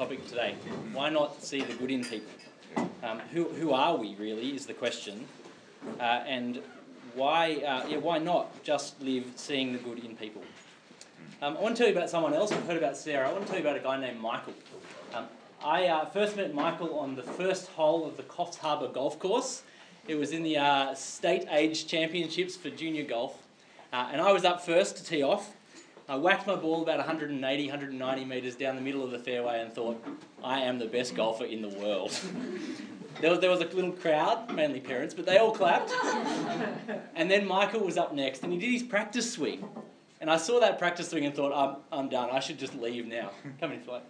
topic today. Why not see the good in people? Who are we really is the question, and why not just live seeing the good in people? I want to tell you about someone else. We've heard about Sarah. I want to tell you about a guy named Michael. I first met Michael on the first hole of the Coffs Harbour golf course. It was in the state age championships for junior golf, and I was up first to tee off. I whacked my ball about 180, 190 metres down the middle of the fairway and thought, I am the best golfer in the world. There was a little crowd, mainly parents, but they all clapped. And then Michael was up next and he did his practice swing. And I saw that practice swing and thought, I'm done, I should just leave now. Come in, Flight.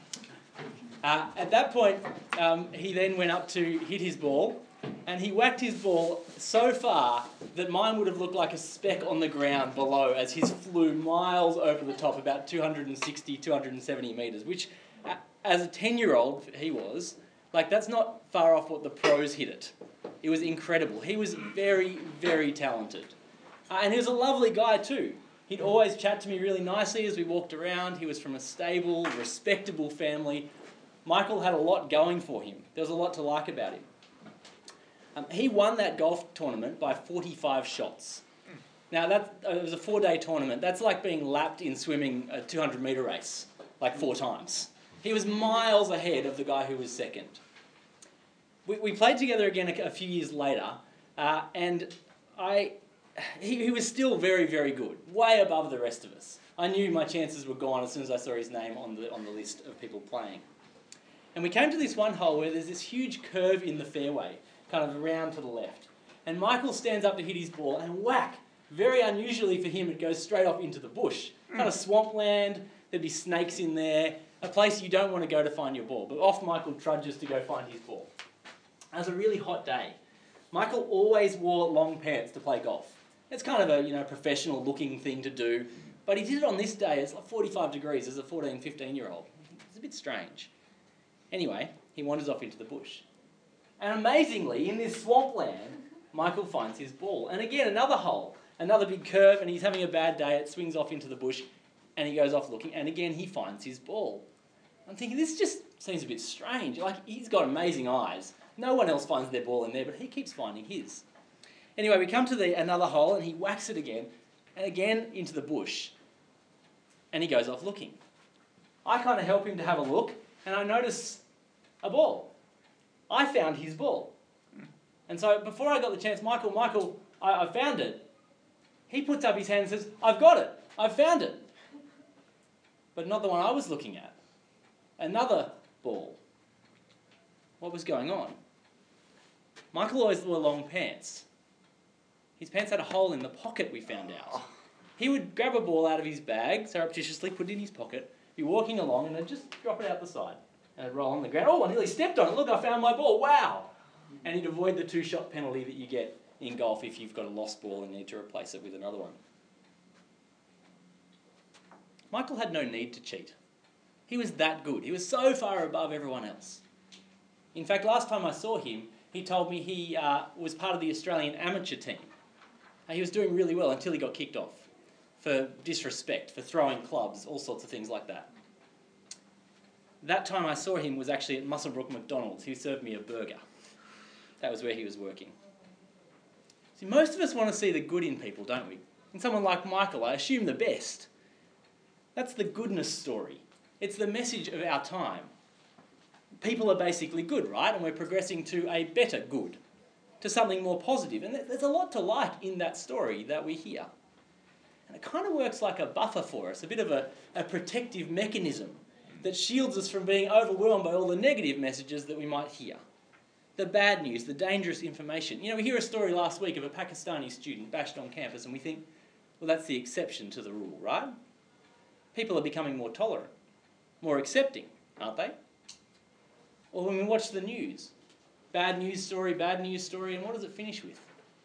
At that point, he then went up to hit his ball, and he whacked his ball so far that mine would have looked like a speck on the ground below as his flew miles over the top, about 260, 270 metres, which, as a 10-year-old, he was, that's not far off what the pros hit it. It was incredible. He was very, very talented. And he was a lovely guy too. He'd always chat to me really nicely as we walked around. He was from a stable, respectable family. Michael had a lot going for him. There was a lot to like about him. He won that golf tournament by 45 shots. Now, it was a 4-day tournament. That's like being lapped in swimming a 200-metre race, 4 times. He was miles ahead of the guy who was second. We played together again a few years later, and he was still very, very good, way above the rest of us. I knew my chances were gone as soon as I saw his name on the list of people playing. And we came to this one hole where there's this huge curve in the fairway, kind of around to the left. And Michael stands up to hit his ball, and whack! Very unusually for him, it goes straight off into the bush. Kind of swampland, there'd be snakes in there, a place you don't want to go to find your ball. But off Michael trudges to go find his ball. It was a really hot day. Michael always wore long pants to play golf. It's kind of a professional looking thing to do, but he did it on this day. It's 45 degrees as a 14, 15-year-old. It's a bit strange. Anyway, he wanders off into the bush. And amazingly, in this swampland, Michael finds his ball. And again, another hole, another big curve, and he's having a bad day. It swings off into the bush, and he goes off looking, and again, he finds his ball. I'm thinking, this just seems a bit strange. He's got amazing eyes. No one else finds their ball in there, but he keeps finding his. Anyway, we come to another hole, and he whacks it again, and again into the bush. And he goes off looking. I kind of help him to have a look, and I notice a ball. I found his ball. And so before I got the chance, Michael, I found it. He puts up his hand and says, I've got it. I've found it. But not the one I was looking at. Another ball. What was going on? Michael always wore long pants. His pants had a hole in the pocket, we found out. He would grab a ball out of his bag, surreptitiously put it in his pocket, be walking along, and then just drop it out the side. And it'd roll on the ground. Oh, I nearly stepped on it. Look, I found my ball. Wow. And he'd avoid the 2-shot penalty that you get in golf if you've got a lost ball and need to replace it with another one. Michael had no need to cheat. He was that good. He was so far above everyone else. In fact, last time I saw him, he told me he was part of the Australian amateur team. He was doing really well until he got kicked off for disrespect, for throwing clubs, all sorts of things like that. That time I saw him was actually at Muswellbrook McDonald's. He served me a burger. That was where he was working. See, most of us want to see the good in people, don't we? In someone like Michael, I assume the best. That's the goodness story. It's the message of our time. People are basically good, right? And we're progressing to a better good, to something more positive. And there's a lot to like in that story that we hear. And it kind of works like a buffer for us, a bit of a protective mechanism that shields us from being overwhelmed by all the negative messages that we might hear. The bad news, the dangerous information. We hear a story last week of a Pakistani student bashed on campus and we think, well, that's the exception to the rule, right? People are becoming more tolerant, more accepting, aren't they? Or when we watch the news, bad news story, and what does it finish with?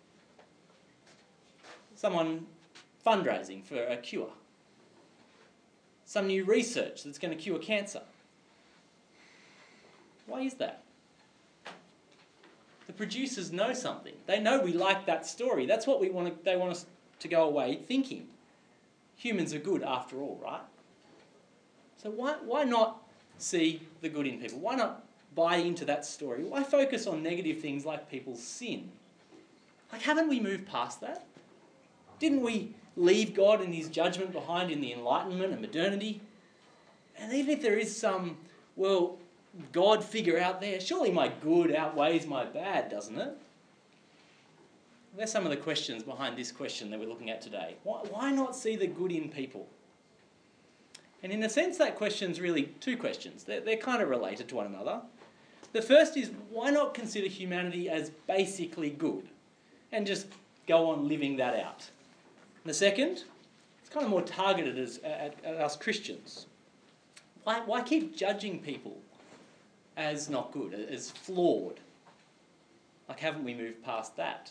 Someone fundraising for a cure. Some new research that's going to cure cancer. Why is that? The producers know something. They know we like that story. That's what they want us to go away thinking. Humans are good after all, right? So why not see the good in people? Why not buy into that story? Why focus on negative things like people's sin? Like, haven't we moved past that? Didn't we leave God and his judgment behind in the Enlightenment and modernity? And even if there is some, God figure out there, surely my good outweighs my bad, doesn't it? There's some of the questions behind this question that we're looking at today. Why not see the good in people? And in a sense, that question's really two questions. They're kind of related to one another. The first is, why not consider humanity as basically good and just go on living that out? And the second, it's kind of more targeted at us Christians. Why keep judging people as not good, as flawed? Like, haven't we moved past that?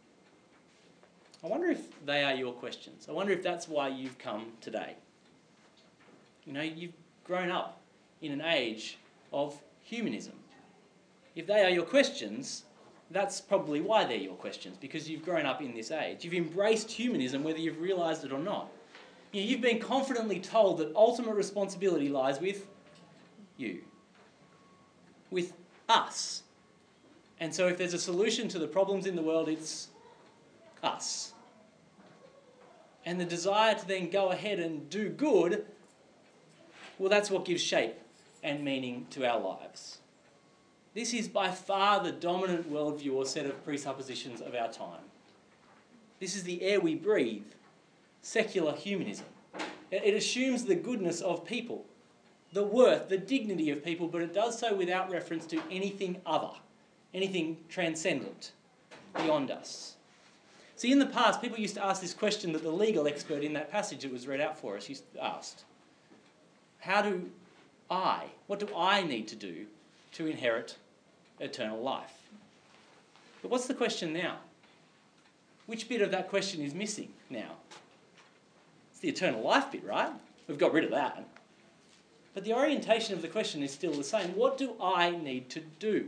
I wonder if they are your questions. I wonder if that's why you've come today. You know, you've grown up in an age of humanism. If they are your questions, that's probably why they're your questions, because you've grown up in this age. You've embraced humanism whether you've realised it or not. You've been confidently told that ultimate responsibility lies with you, with us. And so if there's a solution to the problems in the world, it's us. And the desire to then go ahead and do good, well, that's what gives shape and meaning to our lives. This is by far the dominant worldview or set of presuppositions of our time. This is the air we breathe, secular humanism. It assumes the goodness of people, the worth, the dignity of people, but it does so without reference to anything other, anything transcendent, beyond us. See, in the past, people used to ask this question that the legal expert in that passage that was read out for us asked. What do I need to do to inherit eternal life? But what's the question now? Which bit of that question is missing now? It's the eternal life bit, right? We've got rid of that. But the orientation of the question is still the same. What do I need to do?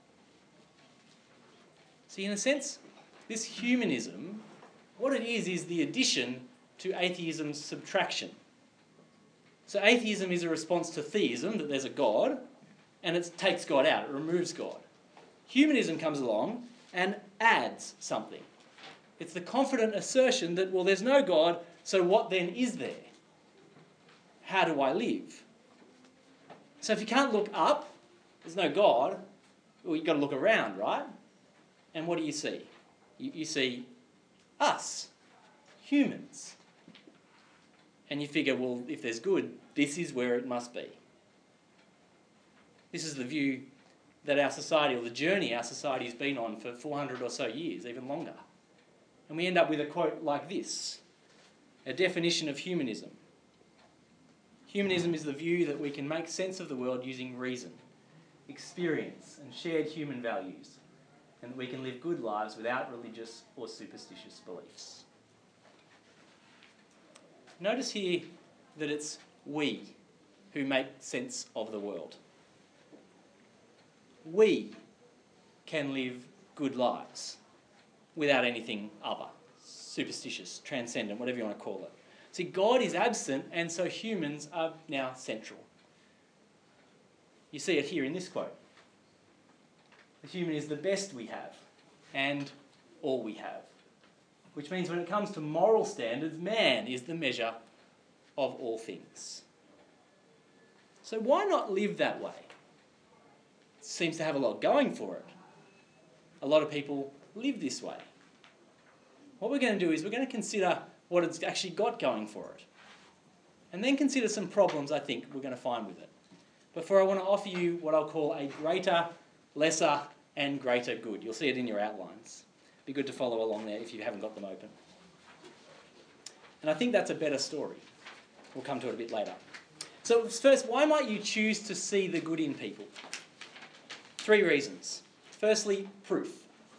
See, in a sense, this humanism, what it is the addition to atheism's subtraction. So atheism is a response to theism, that there's a God, and it takes God out, it removes God. Humanism comes along and adds something. It's the confident assertion that, there's no God, so what then is there? How do I live? So if you can't look up, there's no God, you've got to look around, right? And what do you see? You see us, humans. And you figure, if there's good, this is where it must be. This is the view that our society, or the journey our society has been on for 400 or so years, even longer. And we end up with a quote like this, a definition of humanism. Humanism is the view that we can make sense of the world using reason, experience, and shared human values, and that we can live good lives without religious or superstitious beliefs. Notice here that it's we who make sense of the world. We can live good lives without anything other, superstitious, transcendent, whatever you want to call it. See, God is absent, and so humans are now central. You see it here in this quote. The human is the best we have and all we have. Which means when it comes to moral standards, man is the measure of all things. So why not live that way? It seems to have a lot going for it. A lot of people live this way. What we're going to do is we're going to consider what it's actually got going for it. And then consider some problems I think we're going to find with it. Before I want to offer you what I'll call a greater, lesser, and greater good. You'll see it in your outlines. Be good to follow along there if you haven't got them open. And I think that's a better story. We'll come to it a bit later. So first, why might you choose to see the good in people? 3 reasons. Firstly, proof.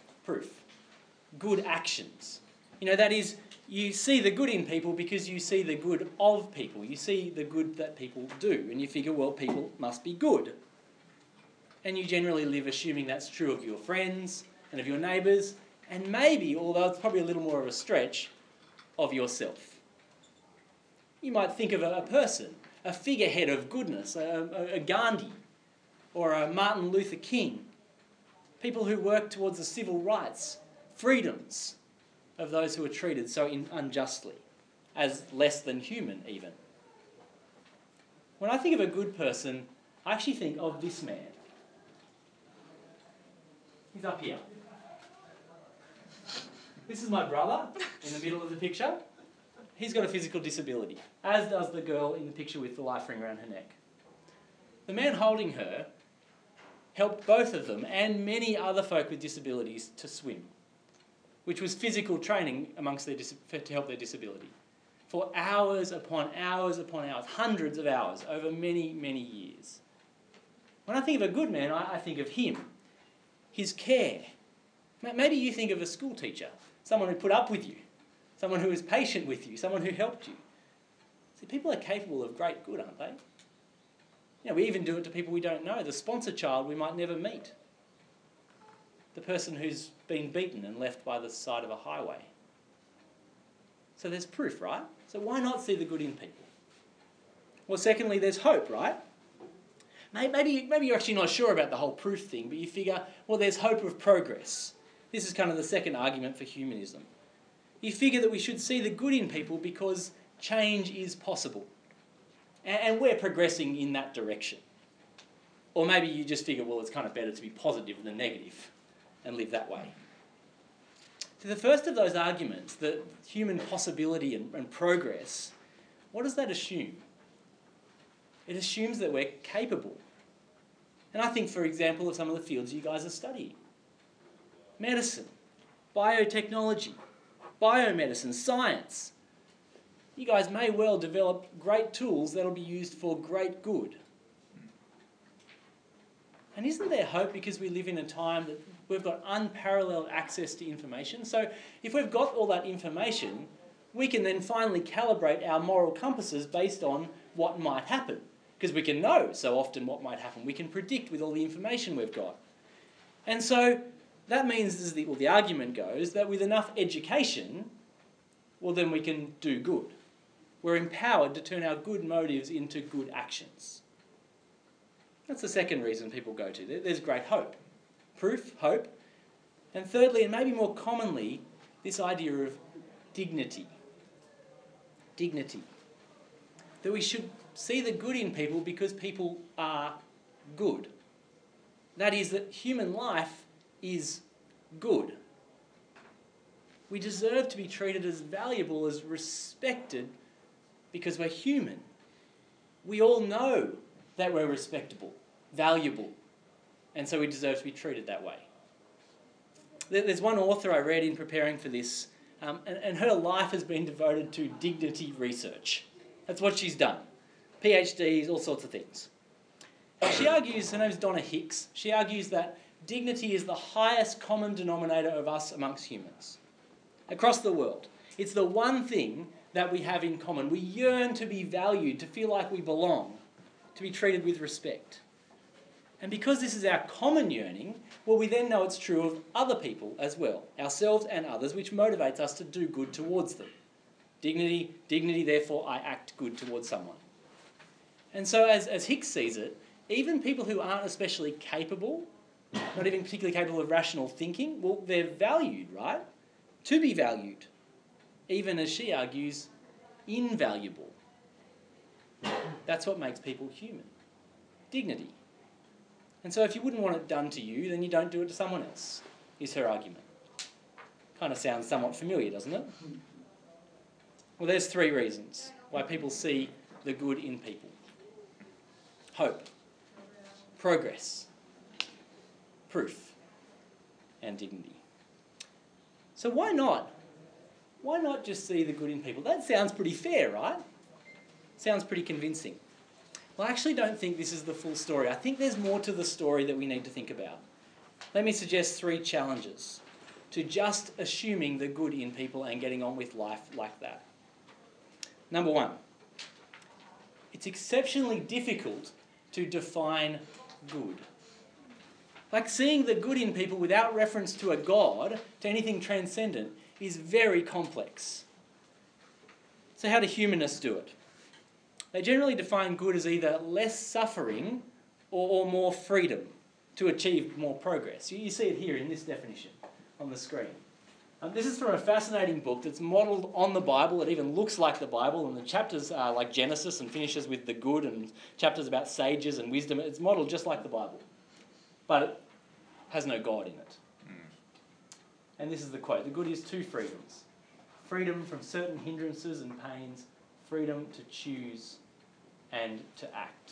Good actions. That is, you see the good in people because you see the good of people. You see the good that people do. And you figure, people must be good. And you generally live assuming that's true of your friends and of your neighbours, and maybe, although it's probably a little more of a stretch, of yourself. You might think of a person, a figurehead of goodness, a Gandhi or a Martin Luther King, people who work towards the civil rights, freedoms of those who are treated so unjustly, as less than human even. When I think of a good person, I actually think of this man. He's up here. This is my brother in the middle of the picture. He's got a physical disability, as does the girl in the picture with the life ring around her neck. The man holding her helped both of them and many other folk with disabilities to swim, which was physical training amongst to help their disability, for hours upon hours upon hours, hundreds of hours over many, many years. When I think of a good man, I think of him, his care. Maybe you think of a school teacher, someone who put up with you, someone who was patient with you, someone who helped you. See, people are capable of great good, aren't they? You know, we even do it to people we don't know. The sponsor child we might never meet. The person who's been beaten and left by the side of a highway. So there's proof, right? So why not see the good in people? Well, secondly, there's hope, right? Maybe you're actually not sure about the whole proof thing, but you figure, well, there's hope of progress. This is kind of the second argument for humanism. You figure that we should see the good in people because change is possible. And we're progressing in that direction. Or maybe you just figure, well, it's kind of better to be positive than negative and live that way. So the first of those arguments, the human possibility and progress, what does that assume? It assumes that we're capable. And I think, for example, of some of the fields you guys are studying. Medicine, biotechnology, biomedicine, science. You guys may well develop great tools that'll be used for great good. And isn't there hope because we live in a time that we've got unparalleled access to information? So if we've got all that information, we can then finally calibrate our moral compasses based on what might happen. Because we can know so often what might happen. We can predict with all the information we've got. And so that means, as the argument goes, that with enough education, well, then we can do good. We're empowered to turn our good motives into good actions. That's the second reason people go to. There's great hope. Proof, hope. And thirdly, and maybe more commonly, this idea of dignity. Dignity. That we should see the good in people because people are good. That is, that human life is good. We deserve to be treated as valuable, as respected, because we're human. We all know that we're respectable, valuable, and so we deserve to be treated that way. There's one author I read in preparing for this, and her life has been devoted to dignity research. That's what she's done. PhDs, all sorts of things. She argues, her name's Donna Hicks, she argues that dignity is the highest common denominator of us amongst humans. Across the world. It's the one thing that we have in common. We yearn to be valued, to feel like we belong, to be treated with respect. And because this is our common yearning, well, we then know it's true of other people as well, ourselves and others, which motivates us to do good towards them. Dignity, therefore, I act good towards someone. And so as Hicks sees it, even people who aren't especially capable, not even particularly capable of rational thinking, well, they're valued, right? To be valued. Even, as she argues, invaluable. That's what makes people human. Dignity. And so if you wouldn't want it done to you, then you don't do it to someone else, is her argument. Kind of sounds somewhat familiar, doesn't it? Well, there's three reasons why people see the good in people. Hope, progress, proof, and dignity. So why not? Why not just see the good in people? That sounds pretty fair, right? Sounds pretty convincing. Well, I actually don't think this is the full story. I think there's more to the story that we need to think about. Let me suggest 3 challenges to just assuming the good in people and getting on with life like that. Number 1, it's exceptionally difficult to define good. Like seeing the good in people without reference to a God, to anything transcendent, is very complex. So how do humanists do it? they generally define good as either less suffering or more freedom to achieve more progress. You see it here in this definition on the screen. This is from a fascinating book that's modelled on the Bible. It even looks like the Bible, and the chapters are like Genesis and finishes with the good, and chapters about sages and wisdom. It's modelled just like the Bible, but it has no God in it. And this is the quote: "The good is two freedoms. Freedom from certain hindrances and pains, freedom to choose and to act."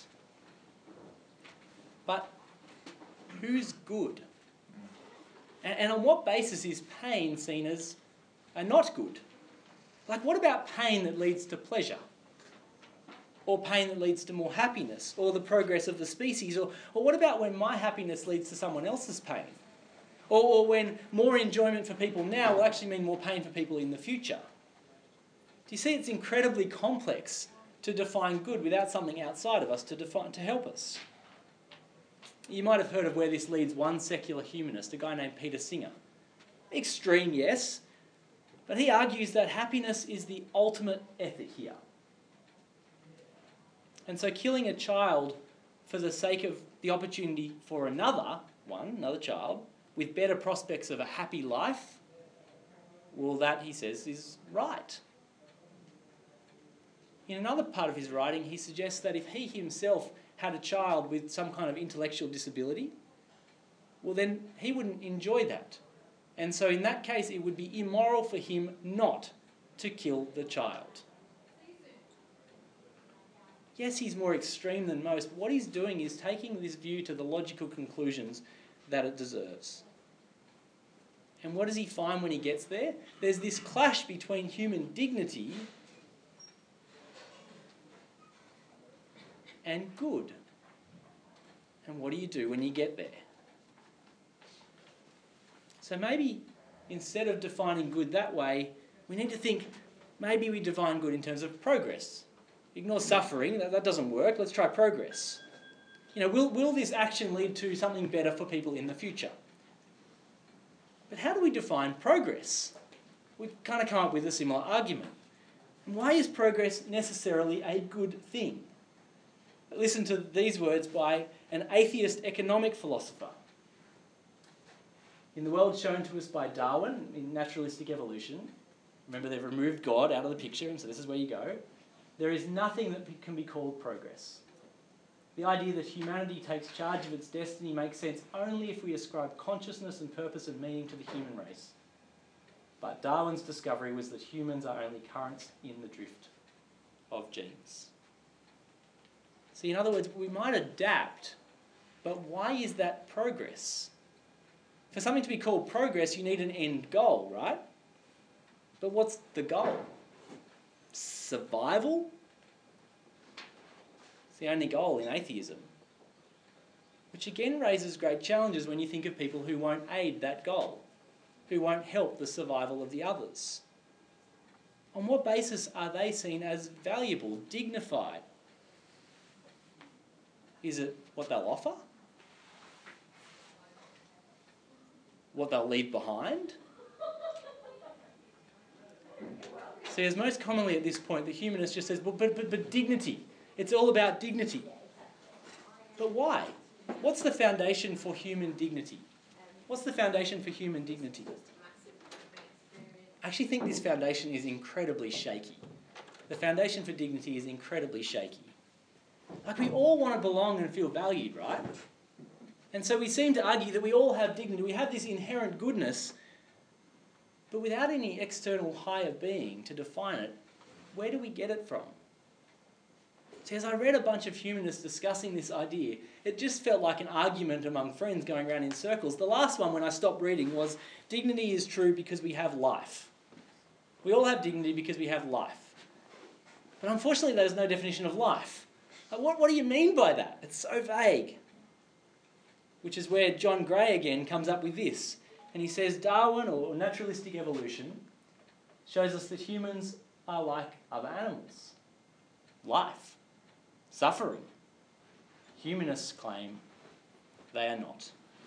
But who's good? And on what basis is pain seen as not good? Like, what about pain that leads to pleasure? Or pain that leads to more happiness? Or the progress of the species? Or what about when my happiness leads to someone else's pain? Or when more enjoyment for people now will actually mean more pain for people in the future? Do you see it's incredibly complex to define good without something outside of us to help us? You might have heard of where this leads one secular humanist, a guy named Peter Singer. Extreme, yes, but he argues that happiness is the ultimate ethic here. And so killing a child for the sake of the opportunity for another child, with better prospects of a happy life, well, that, he says, is right. In another part of his writing, he suggests that if he himself had a child with some kind of intellectual disability, well, then he wouldn't enjoy that. And so in that case, it would be immoral for him not to kill the child. Yes, he's more extreme than most. What he's doing is taking this view to the logical conclusions that it deserves. And what does he find when he gets there? There's this clash between human dignity and good. And what do you do when you get there? So maybe instead of defining good that way, we need to think maybe we define good in terms of progress. Ignore suffering, that doesn't work. Let's try progress. Will this action lead to something better for people in the future? But how do we define progress? We kind of come up with a similar argument. And why is progress necessarily a good thing? Listen to these words by an atheist economic philosopher. In The World Shown to Us by Darwin, in Naturalistic Evolution, remember they've removed God out of the picture, and so this is where you go. There is nothing that can be called progress. The idea that humanity takes charge of its destiny makes sense only if we ascribe consciousness and purpose and meaning to the human race. But Darwin's discovery was that humans are only currents in the drift of genes. See, in other words, we might adapt, but why is that progress? For something to be called progress, you need an end goal, right? But what's the goal? Survival? It's the only goal in atheism. Which again raises great challenges when you think of people who won't aid that goal, who won't help the survival of the others. On what basis are they seen as valuable, dignified? Is it what they'll offer? What they'll leave behind? See, as most commonly at this point, the humanist just says, but dignity. It's all about dignity. But why? What's the foundation for human dignity? What's the foundation for human dignity? I actually think this foundation is incredibly shaky. The foundation for dignity is incredibly shaky. Like, we all want to belong and feel valued, right? And so we seem to argue that we all have dignity. We have this inherent goodness, but without any external higher being to define it, where do we get it from? See, as I read a bunch of humanists discussing this idea, it just felt like an argument among friends going around in circles. The last one, when I stopped reading, was dignity is true because we have life. We all have dignity because we have life. But unfortunately, there's no definition of life. What do you mean by that? It's so vague. Which is where John Gray again comes up with this. And he says Darwin, or naturalistic evolution, shows us that humans are like other animals. Life. Suffering. Humanists claim they are not.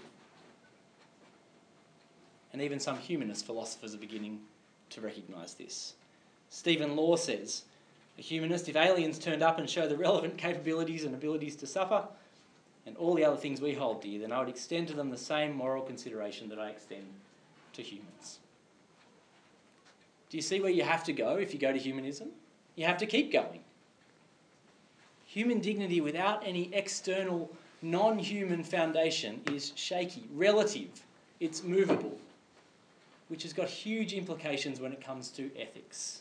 And even some humanist philosophers are beginning to recognise this. Stephen Law says, A humanist, if aliens turned up and showed the relevant capabilities and abilities to suffer, and all the other things we hold dear, then I would extend to them the same moral consideration that I extend to humans. Do you see where you have to go if you go to humanism? You have to keep going. Human dignity without any external, non-human foundation is shaky, relative, it's movable, which has got huge implications when it comes to ethics.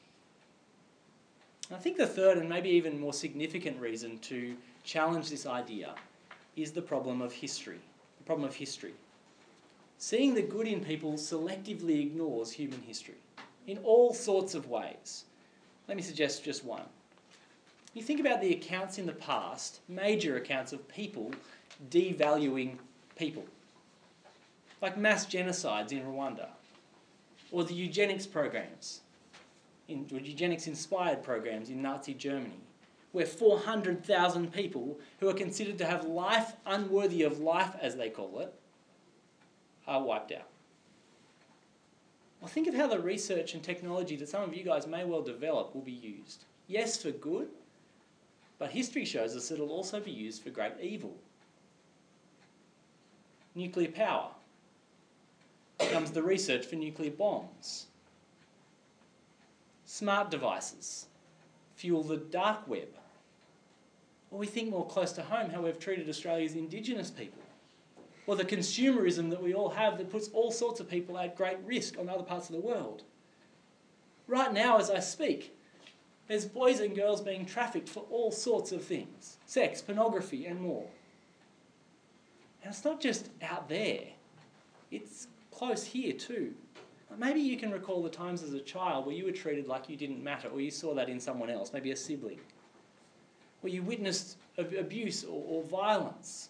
I think the third and maybe even more significant reason to challenge this idea is the problem of history. The problem of history. Seeing the good in people selectively ignores human history in all sorts of ways. Let me suggest just one. You think about the accounts in the past, major accounts of people devaluing people, like mass genocides in Rwanda, or the eugenics programs, or eugenics-inspired programs in Nazi Germany, where 400,000 people who are considered to have life unworthy of life, as they call it, are wiped out. Well, think of how the research and technology that some of you guys may well develop will be used. Yes, for good, but history shows us that it'll also be used for great evil. Nuclear power becomes the research for nuclear bombs. Smart devices fuel the dark web. Or we think more close to home how we've treated Australia's Indigenous people. Or the consumerism that we all have that puts all sorts of people at great risk on other parts of the world. Right now, as I speak, there's boys and girls being trafficked for all sorts of things. Sex, pornography, and more. And it's not just out there. It's close here too. Maybe you can recall the times as a child where you were treated like you didn't matter, or you saw that in someone else, maybe a sibling. Where you witnessed abuse or violence.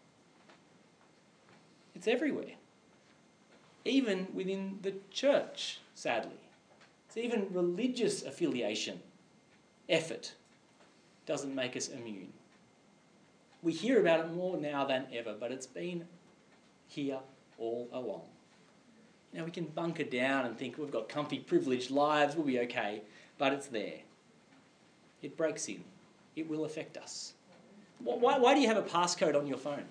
It's everywhere. Even within the church, sadly. It's even religious affiliation, effort, doesn't make us immune. We hear about it more now than ever, but it's been here all along. You know, we can bunker down and think we've got comfy, privileged lives, we'll be okay, but it's there. It breaks in. It will affect us. Why do you have a passcode on your phone?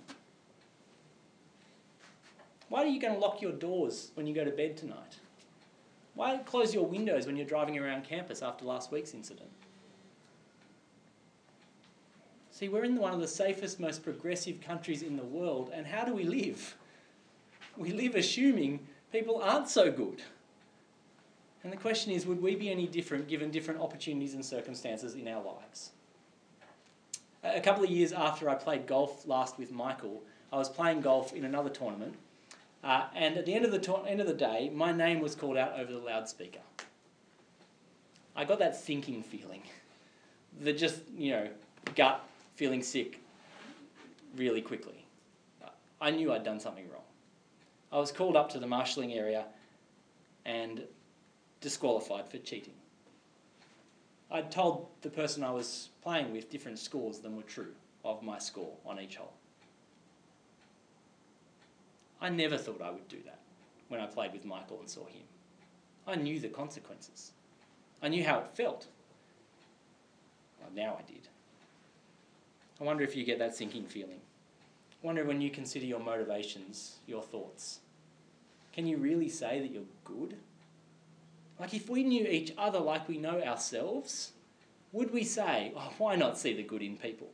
Why are you going to lock your doors when you go to bed tonight? Why close your windows when you're driving around campus after last week's incident? See, we're in one of the safest, most progressive countries in the world, and how do we live? We live assuming people aren't so good. And the question is, would we be any different given different opportunities and circumstances in our lives? A couple of years after I played golf last with Michael, I was playing golf in another tournament, and at the end of the day, my name was called out over the loudspeaker. I got that sinking feeling, the just, gut feeling sick really quickly. I knew I'd done something wrong. I was called up to the marshalling area and disqualified for cheating. I'd told the person I was playing with different scores than were true of my score on each hole. I never thought I would do that when I played with Michael and saw him. I knew the consequences. I knew how it felt. Well, now I did. I wonder if you get that sinking feeling. I wonder when you consider your motivations, your thoughts. Can you really say that you're good? Like if we knew each other like we know ourselves, would we say, oh, why not see the good in people?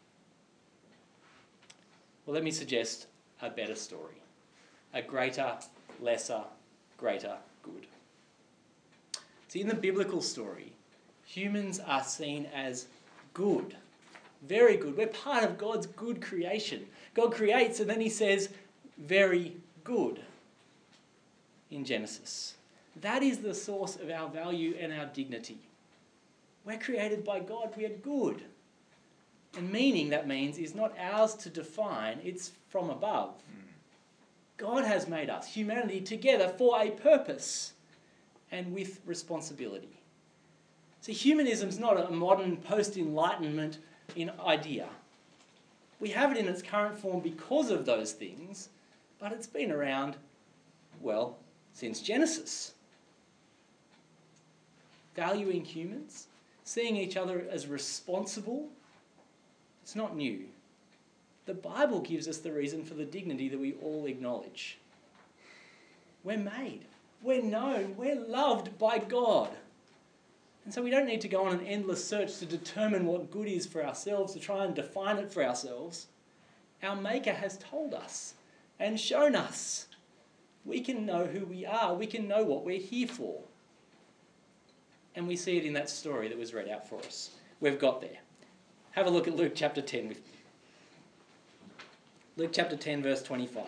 Well, let me suggest a better story. A greater, lesser, greater good. See, in the biblical story, humans are seen as good. Very good. We're part of God's good creation. God creates and then he says, very good in Genesis. That is the source of our value and our dignity. We're created by God. We are good. And meaning, that means, is not ours to define. It's from above. God has made us, humanity, together for a purpose and with responsibility. See, humanism is not a modern post-Enlightenment idea. We have it in its current form because of those things, but it's been around, well, since Genesis. Valuing humans, seeing each other as responsible, it's not new. The Bible gives us the reason for the dignity that we all acknowledge. We're made, we're known, we're loved by God. And so we don't need to go on an endless search to determine what good is for ourselves, to try and define it for ourselves. Our Maker has told us and shown us. We can know who we are. We can know what we're here for. And we see it in that story that was read out for us. We've got there. Have a look at Luke chapter 10 with me. Luke chapter 10, verse 25.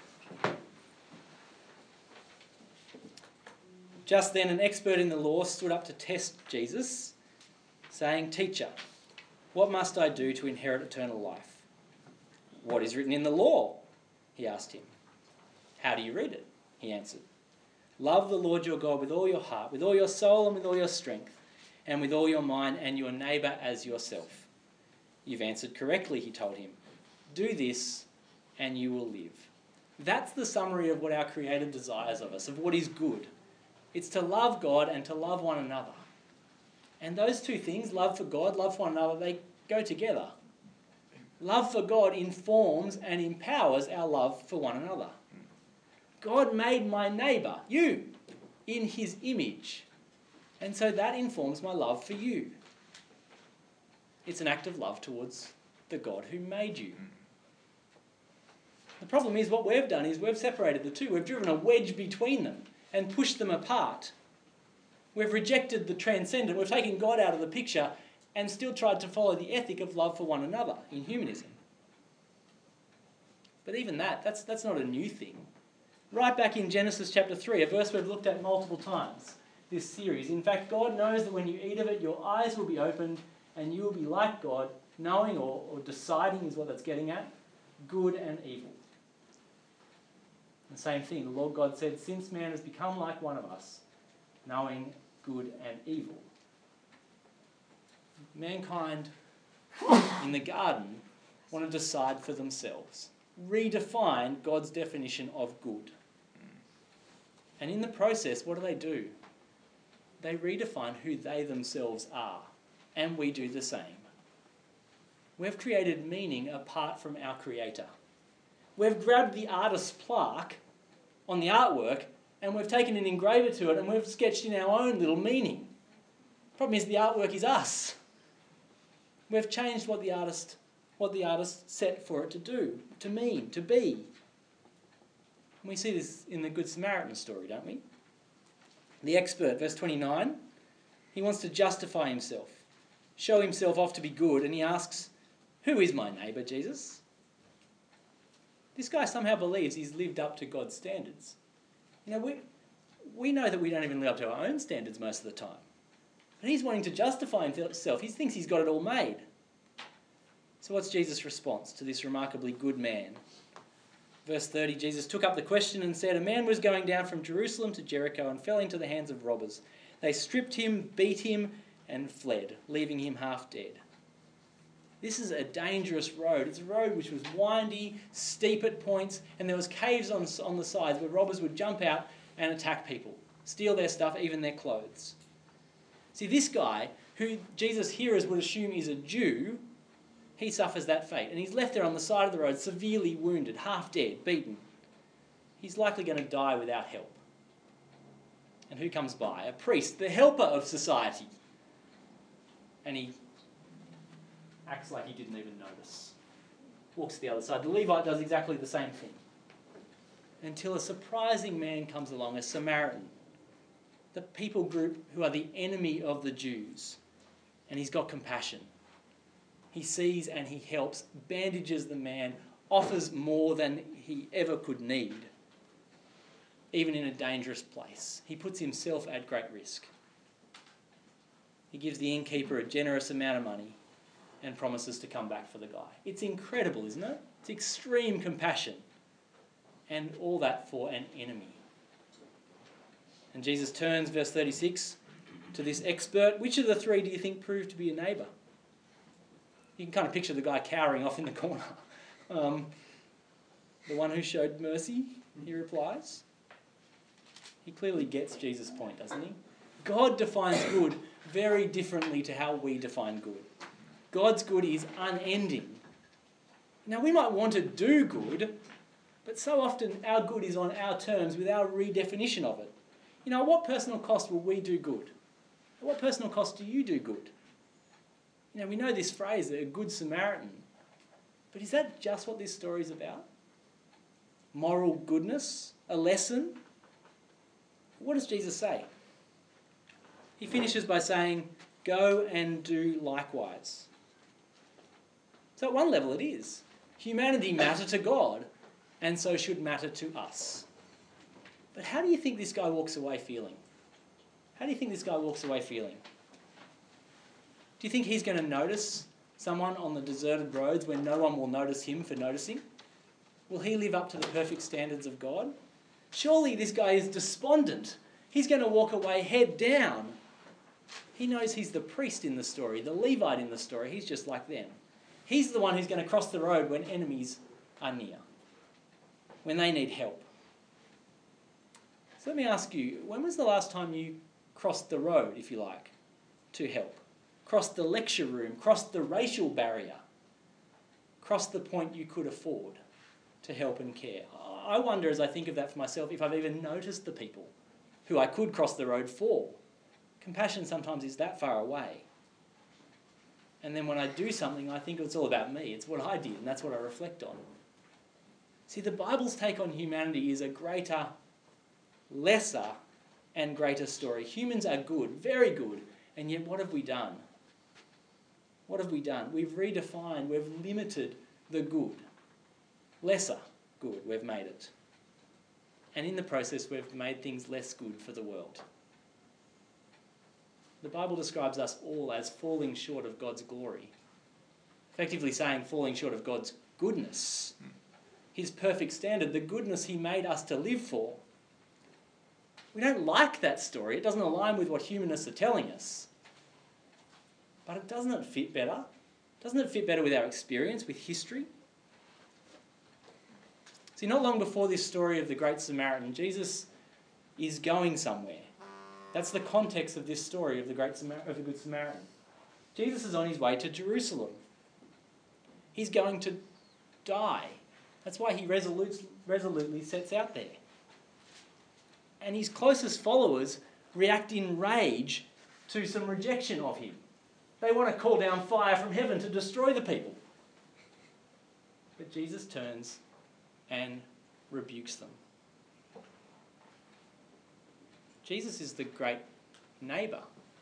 Just then an expert in the law stood up to test Jesus, saying, "Teacher, what must I do to inherit eternal life?" "What is written in the law?" he asked him. "How do you read it?" he answered. "Love the Lord your God with all your heart, with all your soul and with all your strength, and with all your mind, and your neighbour as yourself." "You've answered correctly," he told him. "Do this and you will live." That's the summary of what our Creator desires of us, of what is good. It's to love God and to love one another. And those two things, love for God, love for one another, they go together. Love for God informs and empowers our love for one another. God made my neighbour, you, in his image. And so that informs my love for you. It's an act of love towards the God who made you. The problem is what we've done is we've separated the two. We've driven a wedge between them and pushed them apart. We've rejected the transcendent. We've taken God out of the picture and still tried to follow the ethic of love for one another in humanism. But even that's not a new thing. Right back in Genesis chapter 3, a verse we've looked at multiple times this series. In fact, God knows that when you eat of it, your eyes will be opened and you will be like God, knowing or deciding is what that's getting at, good and evil. The same thing, the Lord God said, since man has become like one of us, knowing good and evil. Mankind in the garden want to decide for themselves, redefine God's definition of good. And in the process, what do? They redefine who they themselves are, and we do the same. We've created meaning apart from our Creator. We've grabbed the artist's plaque on the artwork and we've taken an engraver to it and we've sketched in our own little meaning. Problem is the artwork is us. We've changed what the artist set for it to do, to mean, to be. And we see this in the Good Samaritan story, don't we? The expert, verse 29, he wants to justify himself, show himself off to be good, and he asks, "Who is my neighbour, Jesus?" This guy somehow believes he's lived up to God's standards. You know, we know that we don't even live up to our own standards most of the time. But he's wanting to justify himself. He thinks he's got it all made. So what's Jesus' response to this remarkably good man? Verse 30, Jesus took up the question and said, "A man was going down from Jerusalem to Jericho and fell into the hands of robbers. They stripped him, beat him, and fled, leaving him half dead." This is a dangerous road. It's a road which was windy, steep at points, and there was caves on the sides where robbers would jump out and attack people, steal their stuff, even their clothes. See, this guy, who Jesus' hearers would assume is a Jew, he suffers that fate. And he's left there on the side of the road, severely wounded, half dead, beaten. He's likely going to die without help. And who comes by? A priest, the helper of society. And he acts like he didn't even notice. Walks to the other side. The Levite does exactly the same thing. Until a surprising man comes along, a Samaritan. The people group who are the enemy of the Jews. And he's got compassion. He sees and he helps, bandages the man, offers more than he ever could need. Even in a dangerous place. He puts himself at great risk. He gives the innkeeper a generous amount of money and promises to come back for the guy. It's incredible, isn't it? It's extreme compassion. And all that for an enemy. And Jesus turns, verse 36, to this expert. Which of the three do you think proved to be a neighbour? You can kind of picture the guy cowering off in the corner. The one who showed mercy, he replies. He clearly gets Jesus' point, doesn't he? God defines good very differently to how we define good. God's good is unending. Now, we might want to do good, but so often our good is on our terms with our redefinition of it. You know, at what personal cost will we do good? At what personal cost do you do good? You know, we know this phrase, a good Samaritan. But is that just what this story is about? Moral goodness? A lesson? What does Jesus say? He finishes by saying, go and do likewise. So at one level it is. Humanity matter to God, and so should matter to us. But how do you think this guy walks away feeling? How do you think this guy walks away feeling? Do you think he's going to notice someone on the deserted roads when no one will notice him for noticing? Will he live up to the perfect standards of God? Surely this guy is despondent. He's going to walk away head down. He knows he's the priest in the story, the Levite in the story. He's just like them. He's the one who's going to cross the road when enemies are near, when they need help. So let me ask you, when was the last time you crossed the road, if you like, to help? Crossed the lecture room, crossed the racial barrier, crossed the point you could afford to help and care? I wonder, as I think of that for myself, if I've even noticed the people who I could cross the road for. Compassion sometimes is that far away. And then when I do something, I think it's all about me. It's what I did, and that's what I reflect on. See, the Bible's take on humanity is a greater, lesser, and greater story. Humans are good, very good, and yet what have we done? What have we done? We've redefined, we've limited the good. Lesser good, we've made it. And in the process, we've made things less good for the world. The Bible describes us all as falling short of God's glory. Effectively saying falling short of God's goodness. His perfect standard, the goodness he made us to live for. We don't like that story. It doesn't align with what humanists are telling us. But doesn't it fit better? Doesn't it fit better with our experience, with history? See, not long before this story of the Great Samaritan, Jesus is going somewhere. That's the context of this story of the Good Samaritan. Jesus is on his way to Jerusalem. He's going to die. That's why he resolutely sets out there. And his closest followers react in rage to some rejection of him. They want to call down fire from heaven to destroy the people. But Jesus turns and rebukes them. Jesus is the great neighbour.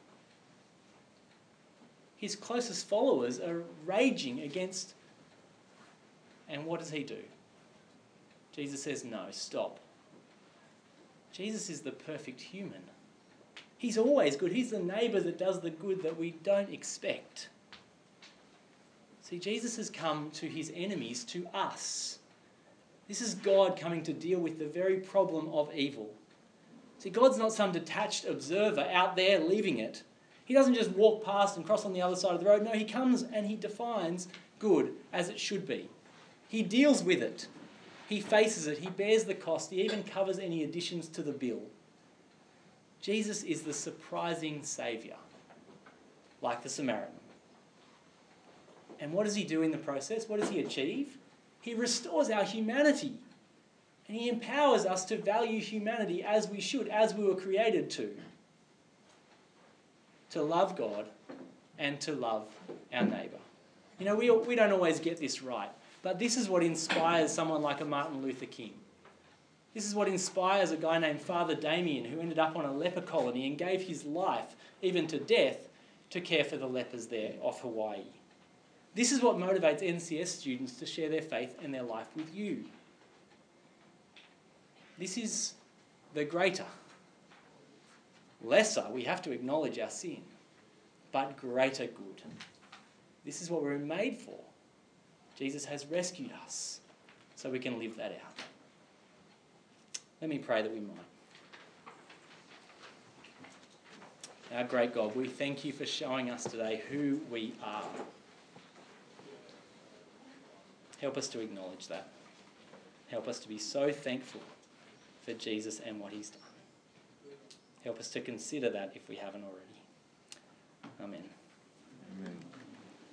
His closest followers are raging against, and what does he do? Jesus says, no, stop. Jesus is the perfect human. He's always good. He's the neighbour that does the good that we don't expect. See, Jesus has come to his enemies, to us. This is God coming to deal with the very problem of evil. See, God's not some detached observer out there leaving it. He doesn't just walk past and cross on the other side of the road. No, he comes and he defines good as it should be. He deals with it. He faces it. He bears the cost. He even covers any additions to the bill. Jesus is the surprising saviour, like the Samaritan. And what does he do in the process? What does he achieve? He restores our humanity. And he empowers us to value humanity as we should, as we were created to. To love God and to love our neighbour. You know, we don't always get this right, but this is what inspires someone like a Martin Luther King. This is what inspires a guy named Father Damien, who ended up on a leper colony and gave his life, even to death, to care for the lepers there off Hawaii. This is what motivates NCS students to share their faith and their life with you. This is the greater, lesser, we have to acknowledge our sin, but greater good. This is what we're made for. Jesus has rescued us so we can live that out. Let me pray that we might. Our great God, we thank you for showing us today who we are. Help us to acknowledge that. Help us to be so thankful for Jesus and what he's done. Help us to consider that if we haven't already. Amen.